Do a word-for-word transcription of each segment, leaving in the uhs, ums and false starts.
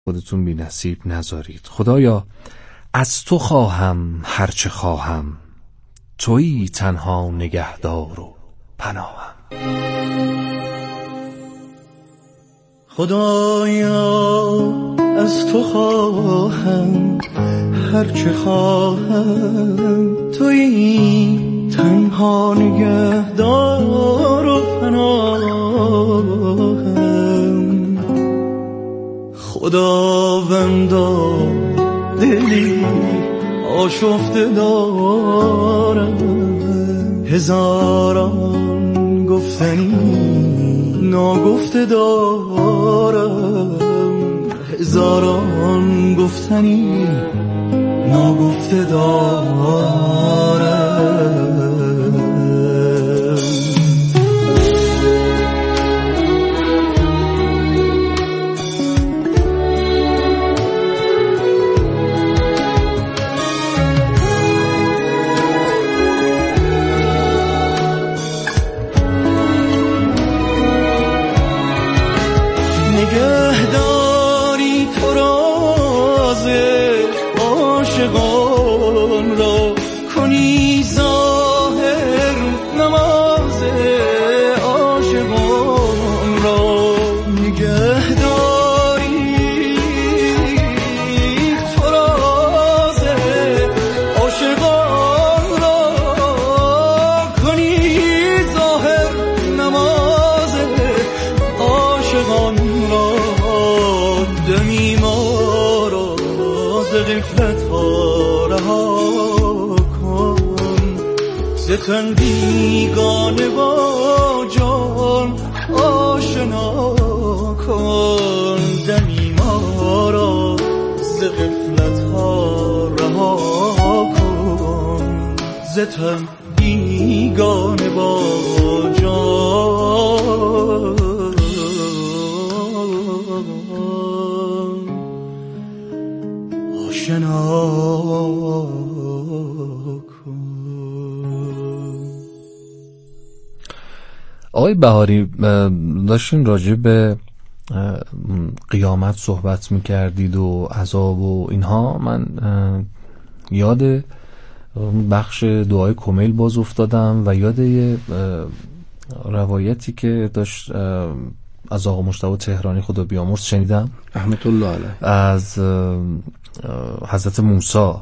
خودتون بی نصیب نذارید. خدایا از تو خواهم هرچه خواهم، تویی تنها نگهدار و پناهم. خدایا از تو خواهم هرچه خواهم، تویی تنها نگهدار و پناهم. خداوندا دلی آشفته دارم، هزاران گفتنی ناگفته دارم، هزاران گفتنی ناگفته دارم. نگهداری تو راز عاشقان را، کنی ظاهر نماز عاشقان را. نگهداری تو راز عاشقان را، کنی ظاهر نماز عاشقان را. دمی ما را ز غفلت ها رها کن، ز تن بیگانه با جان آشنا کن. دمی ما را ز غفلت ها رها کن، ز تن بیگانه با جان آشنا کن. آقای بهاری، داشتین راجع به قیامت صحبت میکردید و عذاب و اینها. من یاد بخش دعای کمیل باز افتادم و یاد یه روایتی که داشت از آقا مجتبی تهرانی خدا بیامرز شنیدم رحمت الله علیه، از حضرت موسی.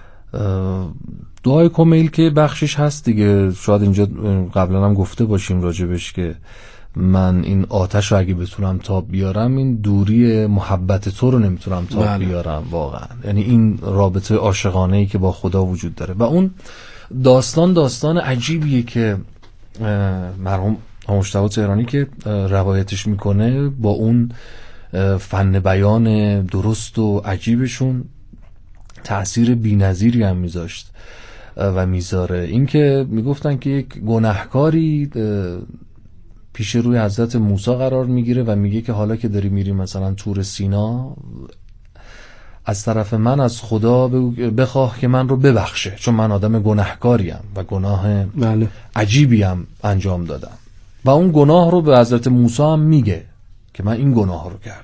دعای کمیل که بخشش هست دیگه، شاید اینجا قبلا هم گفته باشیم راجبش که من این آتش رو اگه بتونم تاب بیارم، این دوری محبت تو رو نمیتونم تاب بله. بیارم واقعا. یعنی این رابطه عاشقانه‌ای که با خدا وجود داره. و اون داستان داستان عجیبیه که مرحوم مجتبی تهرانی که روایتش میکنه با اون فن بیان درست و عجیبشون تأثیر بی‌نظیری هم میذاشت و میذاره. این که میگفتن که یک گناهکاری پیش روی حضرت موسی قرار میگیره و میگه که حالا که داری میری مثلا طور سینا، از طرف من از خدا بخواه که من رو ببخشه، چون من آدم گناهکاریم و گناه بله. عجیبی هم انجام دادم. و اون گناه رو به حضرت موسی هم میگه که من این گناه رو کردم.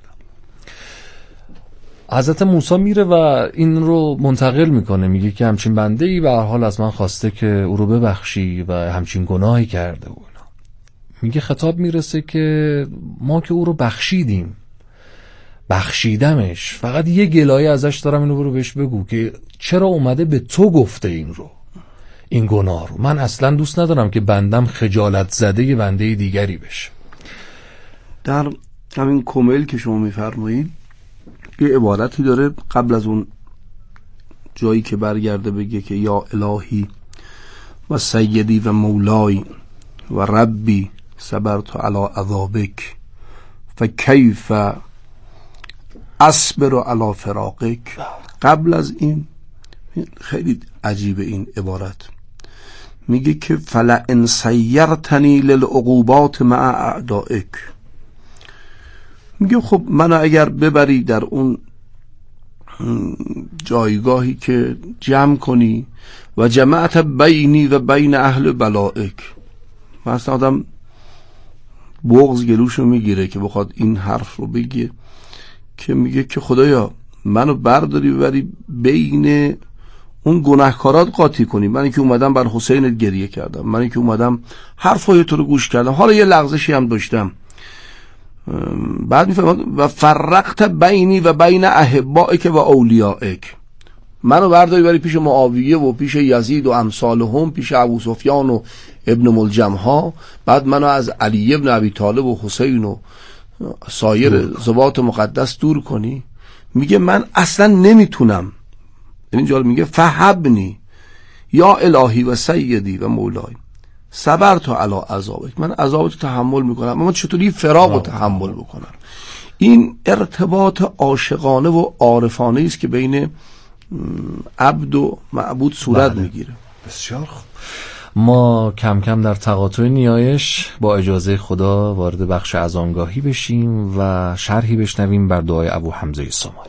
حضرت موسی میره و این رو منتقل میکنه، میگه که همچین بنده ای به هر حال از من خواسته که او رو ببخشی و همچین گناهی کرده. و میگه خطاب میرسه که ما که او رو بخشیدیم، بخشیدمش، فقط یه گلایه ازش دارم، اینو برو بهش بگو که چرا اومده به تو گفته این رو، این گناه رو. من اصلا دوست ندارم که بندم خجالت زده یه بنده دیگری بشه. در همین کمیل که شما میفرمایید یه عبارتی داره قبل از اون جایی که برگرده بگه که یا الهی و سیدی و مولای و ربی صبرت علی عذابک فکیف اصبر علی فراقک. قبل از این خیلی عجیبه این عبارت، میگه که فلئن سیرتنی للعقوبات مع اعدائک. میگه خب منو اگر ببری در اون جایگاهی که جمع کنی و جمعت بینی و بین اهل بلائک، مثلا آدم بغض گلوشو میگیره که بخواد این حرف رو بگه که میگه که خدایا منو برداری ببری بین اون گناهکارات قاطی کنی، من که اومدم بر حسین گریه کردم، من که اومدم حرفای تو رو گوش کردم، حالا یه لغزشی هم داشتم. بعد میفهمد و فرقت بینی و بین احبائک و اولیائک، منو برداری بری پیش معاویه و پیش یزید و امثالهم، پیش ابو سفیان و ابن ملجم ها، بعد منو از علی ابن ابی طالب و حسین و سایر ذوات مقدس دور کنی. میگه من اصلا نمیتونم، اینجا میگه فحبنی یا الهی و سیدی و مولای صبرت علی عذابک، من عذابت تحمل میکنم، اما چطوری فراق رو تحمل بکنم؟ این ارتباط عاشقانه و عارفانه است که بین عبد و معبود صورت بله. میگیره. بسیار خوب. ما کم کم در تقاطع نیایش با اجازه خدا وارد بخش از آنگاهی بشیم و شرحی بشنویم بر دعای ابو حمزه سومالی.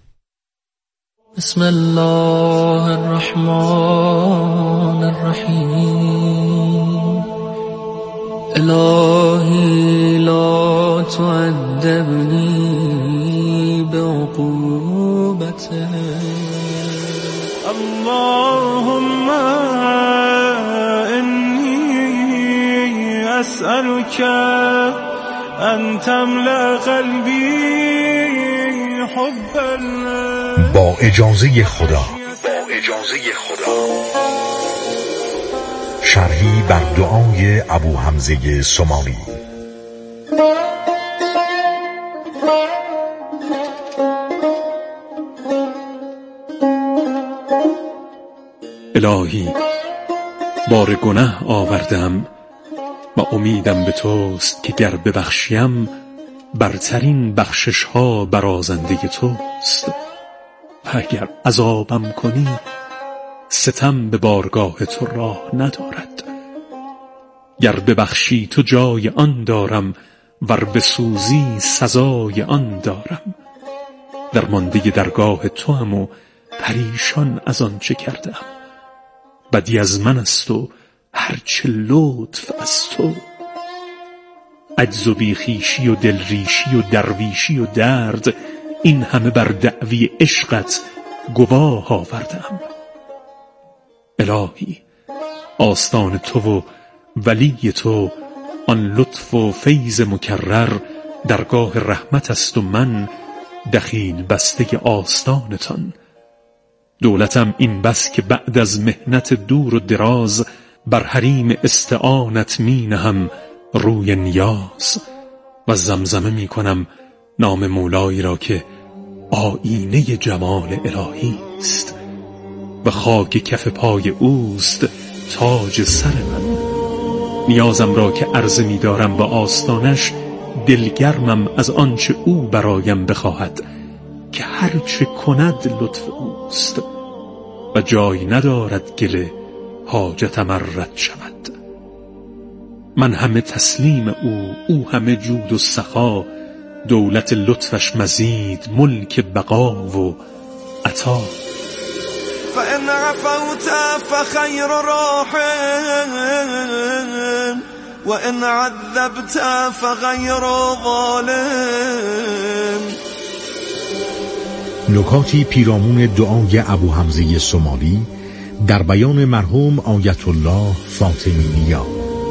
بسم الله الرحمن الرحیم. الهی لا تعذبنی بعقوبته، اللهم انی اسألك ان تملأ قلبی حبا. با اجازه خدا با اجازه خدا شرحی بر دعای ابو حمزه سومالی. الهی بار گناه آوردم و امیدم به توست که گر ببخشیم برترین بخشش ها برازنده توست، و اگر عذابم کنی ستم به بارگاه تو راه ندارد. گر ببخشی تو جای آن دارم، ور بسوزی سزای آن دارم. درمانده درگاه تو هم و پریشان از آن چه کردم، بدی از من است و هرچه لطف از تو. عجز و بیخیشی و دلریشی و درویشی و درد، این همه بر دعوی عشقت گواه آوردم. الهی آستان تو و ولی تو آن لطف و فیض مکرر درگاه رحمت است و من دخیل بسته آستانتان. دولتم این بس که بعد از مهنت دور و دراز بر حریم استعانت می نهم روی نیاز، و زمزمه می کنم نام مولایی را که آینه جمال الهی است و خاک کف پای اوست تاج سر من. نیازم را که عرضه می دارم به آستانش، دلگرمم از آنچه او برایم بخواهد که هرچه کند لطف اوست و جای ندارد گله حاجتم رد شود. من همه تسلیم او، او همه جود و سخا، دولت لطفش مزید ملک بقا و عطا. فإن عفوت فخير راحم وإن عذبت فغير ظالم. نکاتی پیرامون دعای ابو حمزه سومالی در بیان مرحوم آیت الله فاطمی نیا.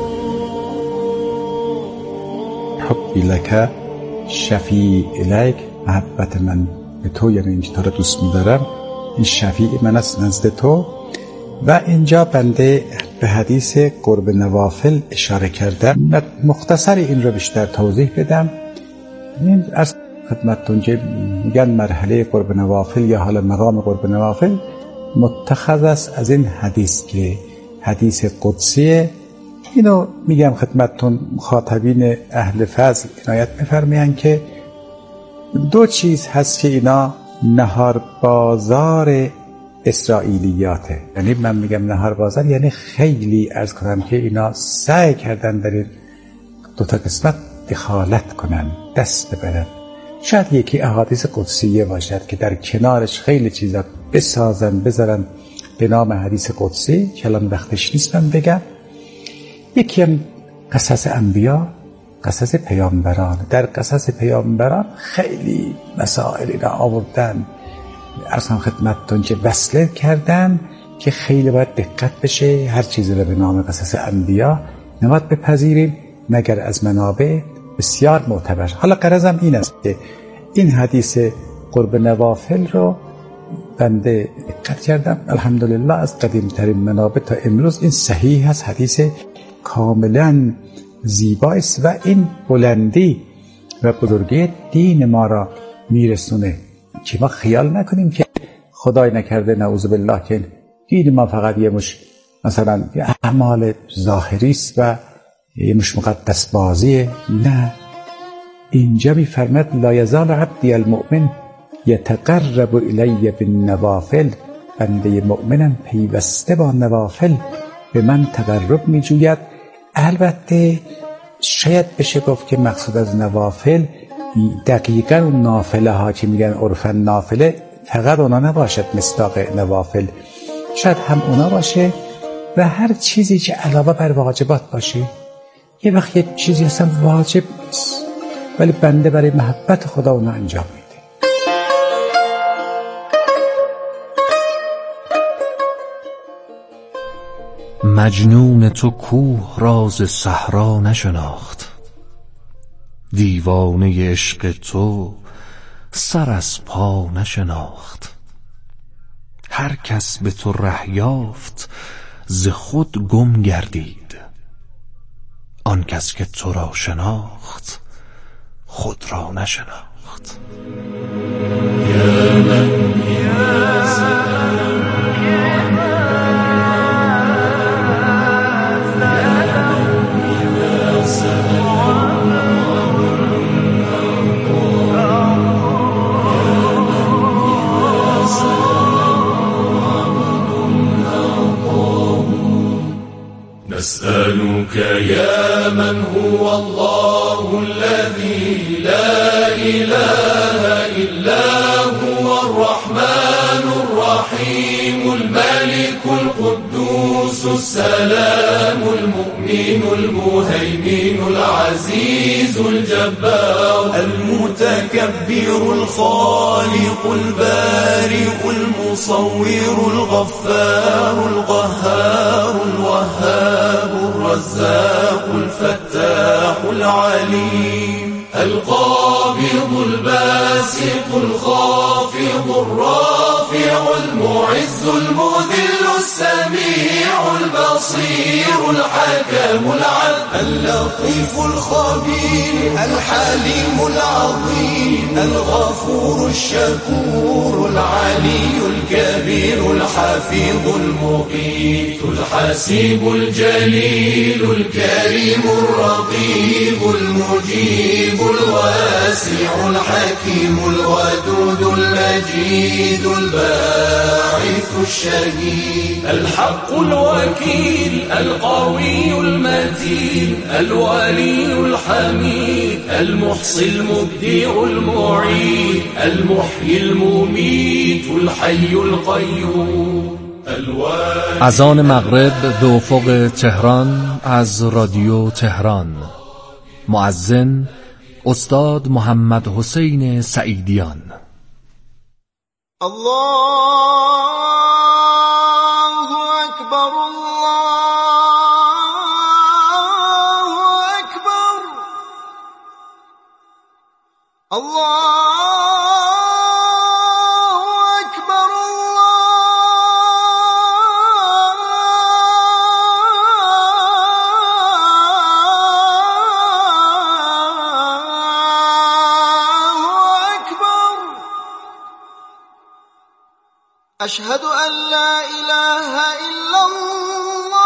حبی لک شفیع الیک، محبت من به تو یعنی این تو رو دوست می‌دارم، این شفیع من است نزد تو. و اینجا بنده به حدیث قرب نوافل اشاره کردم. مختصر این رو بیشتر توضیح بدم. این از خدمتتون که میگن مرحله قرب نوافل یا حالا مقام قرب نوافل متخذ است از این حدیث که حدیث قدسیه. اینو میگم خدمتتون مخاطبین اهل فضل عنایت می‌فرمایند که دو چیز هست که اینا نهار بازار اسرائیلیاته. یعنی من میگم نهار بازار یعنی خیلی عرض کنم که اینا سعی کردن در این دو تا قسمت دخالت کنن، دست ببرن. شاید یکی احادیث قدسیه باشد که در کنارش خیلی چیزا بسازن بذارن به نام حدیث قدسی که الان وقتش نیست من بگم. یکی هم قصص انبیا قصص پیامبران. در قصص پیامبران خیلی مسائلی را آوردن، ارزم خدمتتون که وصله کردن که خیلی باید دقت بشه. هر چیزی را به نام قصص انبیا نباید بپذیریم مگر از منابع بسیار معتبر. حالا غرضم این است که این حدیث قرب نوافل رو بنده دقت کردم، الحمدلله از قدیمترین منابع تا امروز این صحیح است، حدیث کاملا زیبایی است و این بلندی و بزرگی دین ما را میرسونه که ما خیال نکنیم که خدای نکرده نعوذ بالله که دین ما فقط یه مش مثلا اعمال ظاهری است و یه مش مقدس بازیه. نه، اینجا میفرماد لا یزال عبدی المؤمن یتقرب الی بالنوافل، بنده مؤمنم پیوسته با نوافل به من تقرب میجوید. البته شاید بشه گفت که مقصود از نوافل دقیقاً اون نافله ها که میگن عرفاً نافله فقط اونا نباشد، مصداق نوافل شاید هم اونا باشه و هر چیزی که علاوه بر واجبات باشه. یه وقت یه چیزی اصلا واجب نیست ولی بنده برای محبت خدا اونا انجام میده. مجنون تو کوه راز صحرا نشناخت، دیوانه عشق تو سر از پا نشناخت. هر کس به تو ره یافت ز خود گم گردید، آن کس که تو را شناخت خود را نشناخت. نسألك يا من هو الله الذي لا إله إلا هو الرحمن الرحيم الملك القدوس السلام المؤمن المهيمن العزيز الجبار المتكبر الخالق البارئ المصور الغفار القهار الوهاب الرزاق الفتاح العليم القابض الباسط الخافض الرافع المعز المذل السميع البصير الحكم العدل اللطيف الخبير الحليم العظيم الغفور الشكور العلي الكبير الحفيظ المقيت الحسيب الجليل الكريم الرقيب المجيب الواسع الحكيم الودود المجيد الباعث الشهيد الحق الوكيل القوي المتين الولي الحميد المحصي المبدع المعيد المحيي المميت الحي القيوم. اذان مغرب به افق تهران از رادیو تهران. مؤذن استاد محمد حسین سعیدیان. الله اکبر الله اکبر الله أشهد أن لا إله إلا الله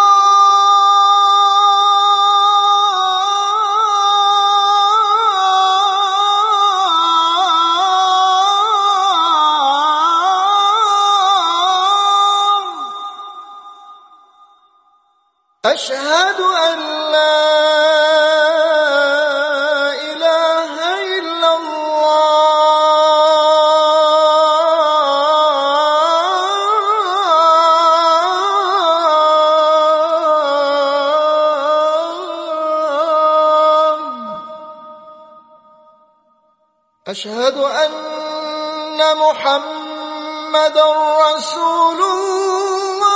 أشهد أن لا إله إلا الله أشهد أن محمد رسول الله.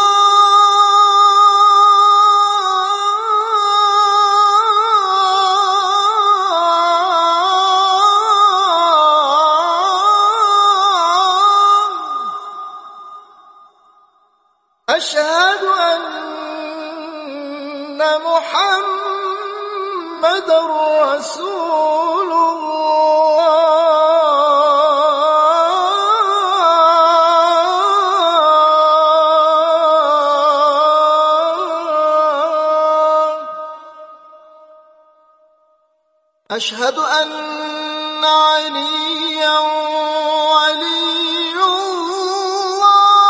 أشهد أن محمد رسول الله. أشهد أن عليا ولي الله.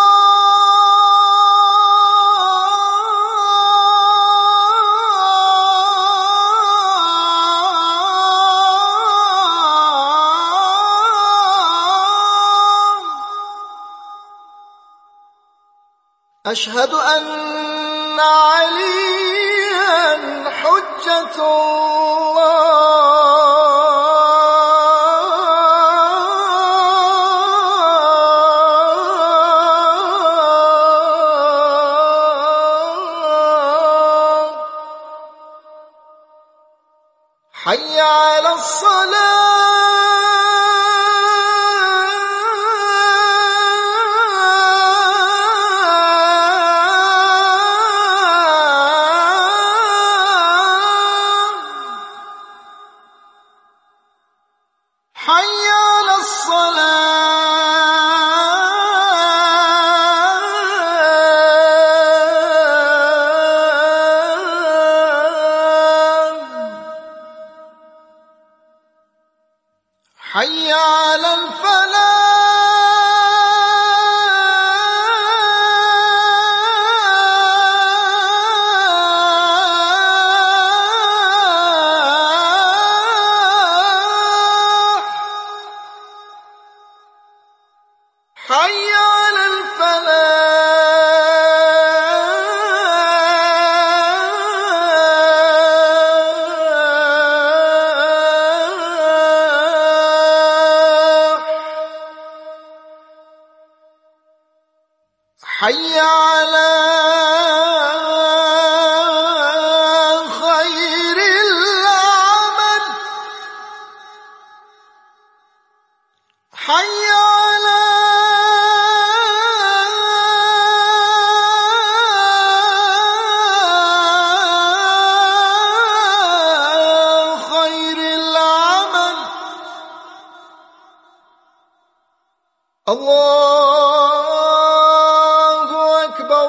أشهد أن عليا حجة الله. حي على الصلاة. حي على الصلاة. حي على الفلاح. حي على الفلاح. حي على خير العمل. حي على خير العمل. الله أكبر.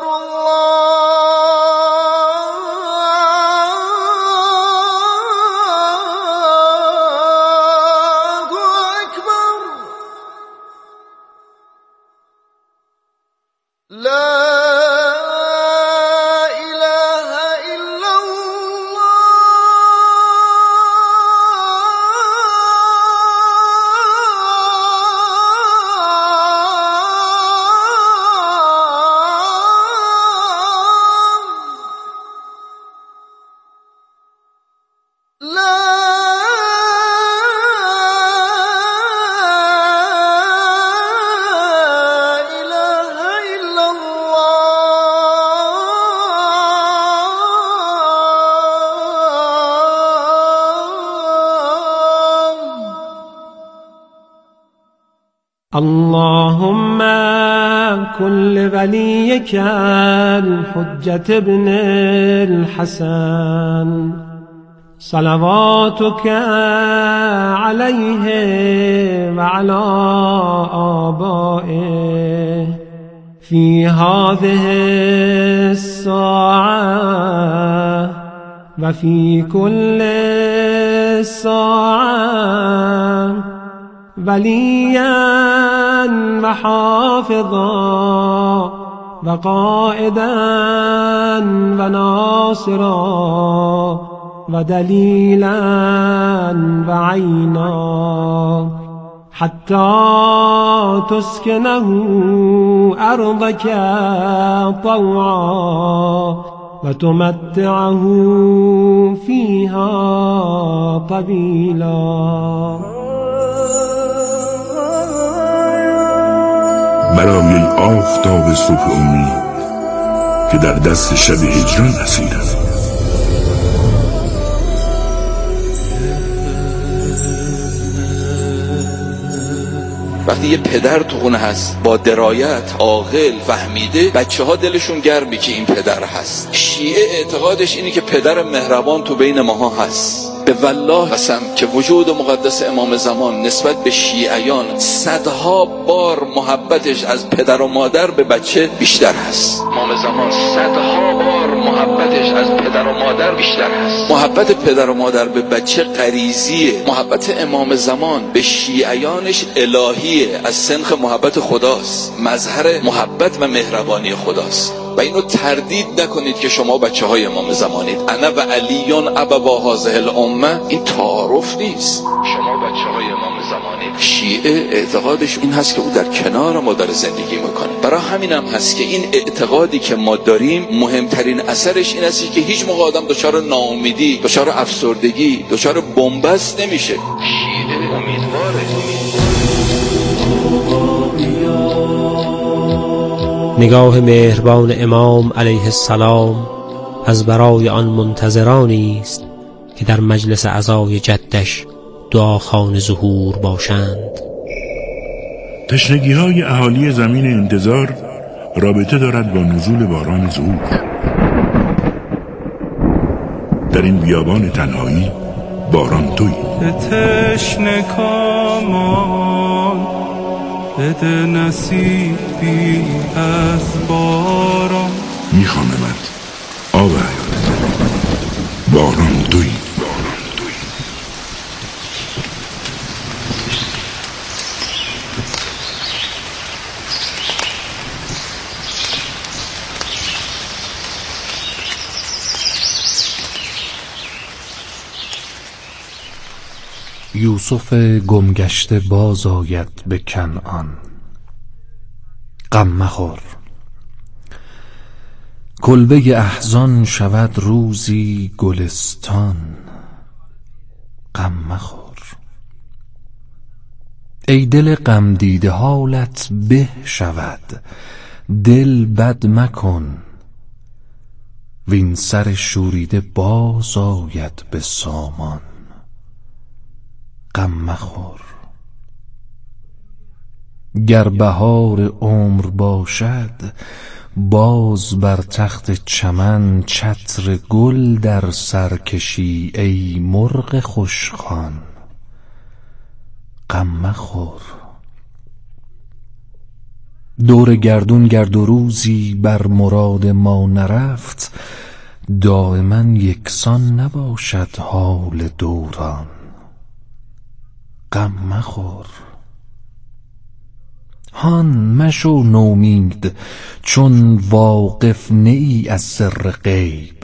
الله أكبر. لا إله إلا الله. لا إله إلا الله. اللهم كن لوليك الحجة ابن الحسن صلواتك عليه وعلى آبائه في هذه الساعة وفي كل ساعة وليا وحافظا وقائدا وناصرا ودليلا وعينا حتى تسكنه أرضك طوعا وتمتعه فيها طويلا. برای آفتاب صبح امید که در دست شب هجران اسیرم. وقتی یه پدر تو خونه هست با درایت عاقل فهمیده، بچه ها دلشون گرمی که این پدر هست. شیعه اعتقادش اینه که پدر مهربان تو بین ماها هست. به والله قسم که وجود مقدس امام زمان نسبت به شیعیان صدها بار محبتش از پدر و مادر به بچه بیشتر هست. امام زمان صدها بار محبتش از پدر و مادر بیشتر هست. محبت پدر و مادر به بچه غریزیه. محبت امام زمان به شیعیانش الهیه، از سنخ محبت خداست، مظهر محبت و مهربانی خداست. و اینو تردید نکنید که شما بچه های امام زمانید. انا و علیون ابوا هذه الامه، این تعارف نیست. شما بچه های امام زمانید. شیعه اعتقادش این هست که او در کنار ما داره زندگی میکنه. برای همین هم هست که این اعتقادی که ما داریم مهمترین اثرش این هست که هیچ موقع آدم دچار ناامیدی، دچار افسردگی، دچار بنبست نمیشه. شیعه امیدواره. نگاه مهربان امام علیه السلام از برای آن منتظرانی است که در مجلس عزای جدش دعاخوان ظهور باشند. تشنگی های اهالی زمین انتظار رابطه دارد با نزول باران ظهور. در این بیابان تنهایی باران تویی. تشنه کامان بده نصیبی از باران، میخواممت آب حیات، باران تویی. یوسف گمگشته باز آید به کنعان. غم مخور، کلبه احزان شود روزی گلستان. غم مخور ای دل غم دیده، حالت به شود، دل بد مکن، وین سر شوریده باز آید به سامان. غم مخور گر بهار عمر باشد، باز بر تخت چمن چتر گل در سر کشی ای مرغ خوشخوان. غم مخور دور گردون گرد و روزی بر مراد ما نرفت، دائما یکسان نباشد حال دوران. غم مخور هان مشو نومید، چون واقف نیی از سر غیب،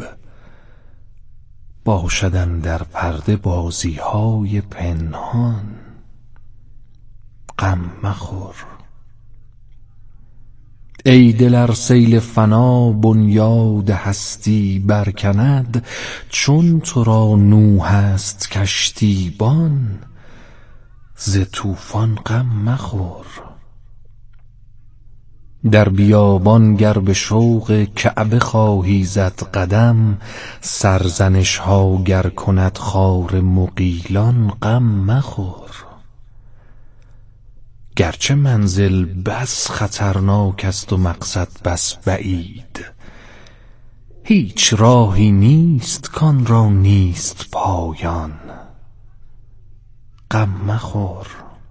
باشدن در پرده بازی های پنهان. غم مخور ای دل ار سیل فنا بنیاد هستی برکند، چون تو را نوح است کشتیبان، ز طوفان غم مخور. در بیابان گر به شوق کعبه خواهی زد قدم، سرزنش ها گر کند خار مغیلان. غم مخور گرچه منزل بس خطرناک است و مقصد بس بعید، هیچ راهی نیست کان را نیست پایان. غم مخور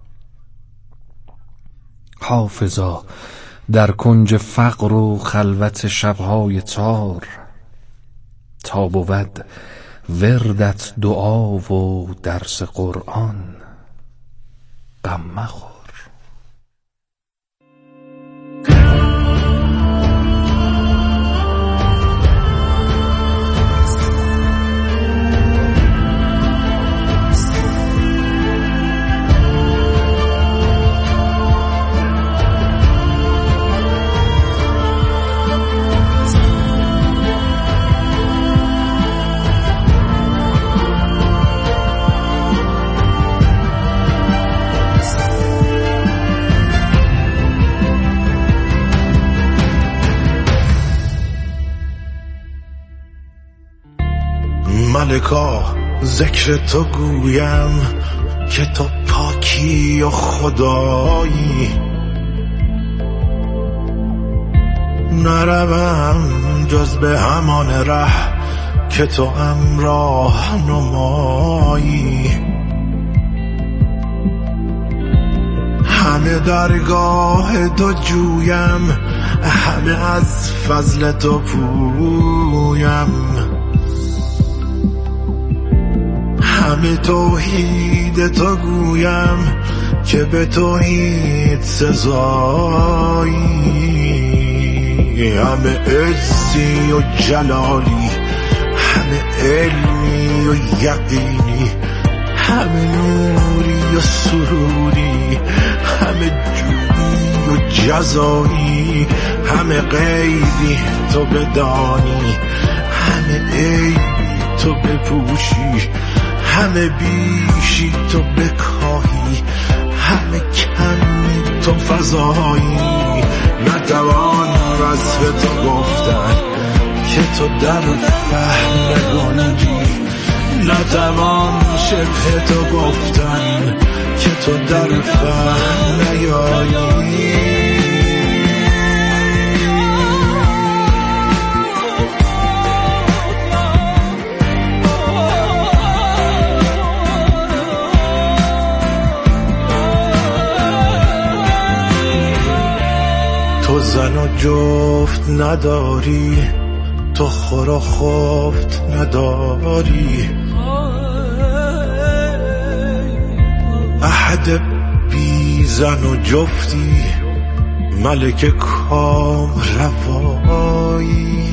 حافظا در کنج فقر و خلوت شبهای تار، تا بود وردت دعا و درس قرآن. غم مخور. مالکا ذکر تو گویم که تو پاکی و خدایی. نروم جز به همان ره که تو همراه نمایی. همه درگاه تو جویم، همه از فضل تو پویم. همه توحید تو گویم که به توحید سزایی. همه عزی و جلالی، همه علمی و یقینی، همه نوری و سروری، همه جودی و جزایی. همه غیبی تو بدانی، همه عیبی تو بپوشی، همه بیشی تو بکاهی، همه کمی تو فضایی. نتوان وصف تو گفتن که تو در فهم نگنجی، نتوان شبه تو گفتن که تو در فهم نیایی. تو زن و جفت نداری، تو خور و خفت نداری. احد بی زن و جفتی، ملک کام روایی.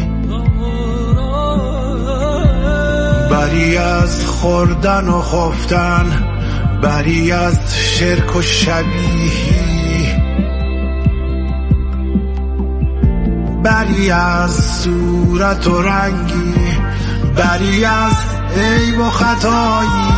بری از خوردن و خفتن، بری از شرک و شبیهی، بری از صورت و رنگی، بری از عیب و خطایی.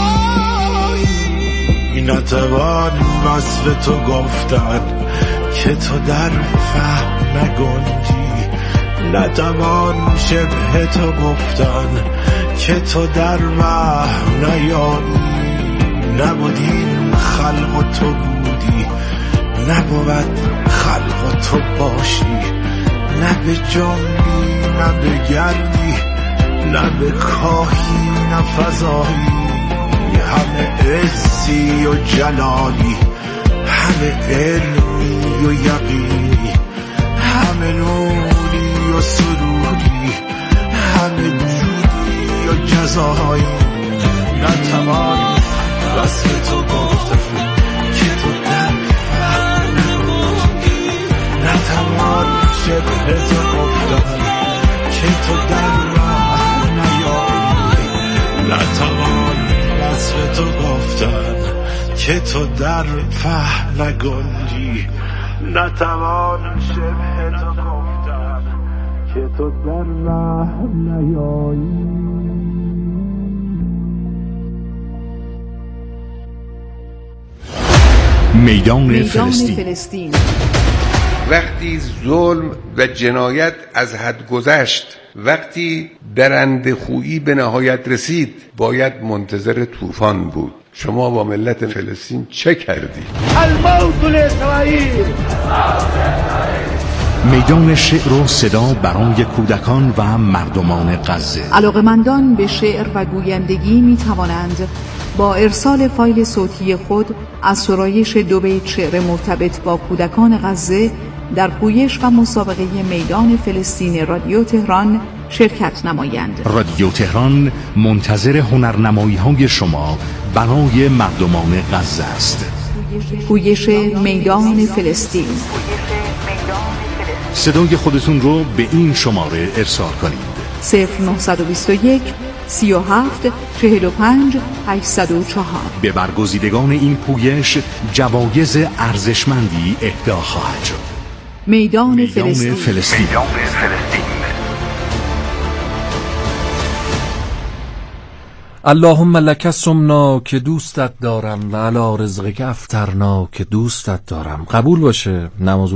نتوان وصف تو گفتن که تو در فهم نگنجی، نتوان شبه تو گفتن که تو در وهم نیایی. نبودین خلق و تو بودی، نبود خلق و تو باشی. نه به جنبی نه به گردی، نه به کاهی نه فضایی. همه عزی و جلالی، همه علمی و یقینی، همه نوری و سروری، همه جودی و جزایی. نتوان وصف تو گفتن که تو در فهم نگنجی، نتوان شبه تو گفتن که تو در وهم نیایی. نتوان وصف تو گفتن که تو در فهم نگنجی، نتوان شبه تو گفتن که تو در وهم نیایی. میدان فلسطین. فلسطین وقتی ظلم و جنایت از حد گذشت، وقتی درنده خویی به نهایت رسید، باید منتظر طوفان بود. شما با ملت فلسطین چه کردید؟ الموت لاسرائیل. میدان شعر و صدا برای کودکان و مردمان غزه. علاقه‌مندان به شعر و گویندگی می توانند با ارسال فایل صوتی خود از سرایش دو بیت شعر مرتبط با کودکان غزه در پویش و مسابقه میدان فلسطین رادیو تهران شرکت نمایند. رادیو تهران منتظر هنرنمایی‌های شما برای مردمان غزه است. پویش میدان فلسطین. صدای خودتون رو به این شماره ارسال کنید: صفر نهصد و بیست و یک سی و هفت چهل و پنج هشتصد و چهار. به برگزیدگان این پویش جوایز ارزشمندی اهدا خواهد شد. میدان, میدان فلسطین. فلسطین. میدان فلسطین. اللهم لک سمنا که دوستت دارم و علی رزقک افطرنا که دوستت دارم. قبول باشه نماز